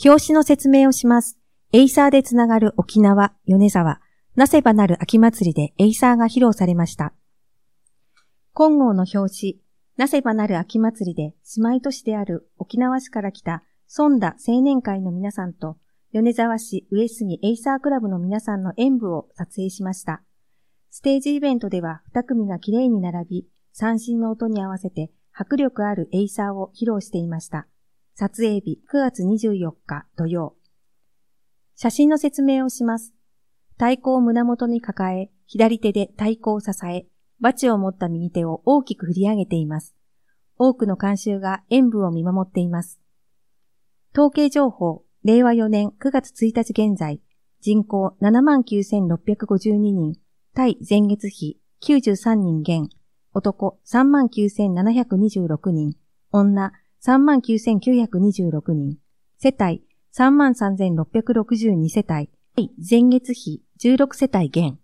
表紙の説明をします。エイサーでつながる沖縄、米沢、なせばなる秋祭りでエイサーが披露されました。金剛の表紙、なせばなる秋祭りで姉妹都市である沖縄市から来た尊田青年会の皆さんと米沢市上杉エイサークラブの皆さんの演舞を撮影しました。ステージイベントでは2組が綺麗に並び、三振の音に合わせて迫力あるエイサーを披露していました。撮影日9月24日土曜。写真の説明をします。太鼓を胸元に抱え、左手で太鼓を支え、バチを持った右手を大きく振り上げています。多くの観衆が演舞を見守っています。統計情報、令和4年9月1日現在、人口79,652人、対前月比93人減、男39,726人、女39,926人、世帯33,662世帯、前月比16世帯減。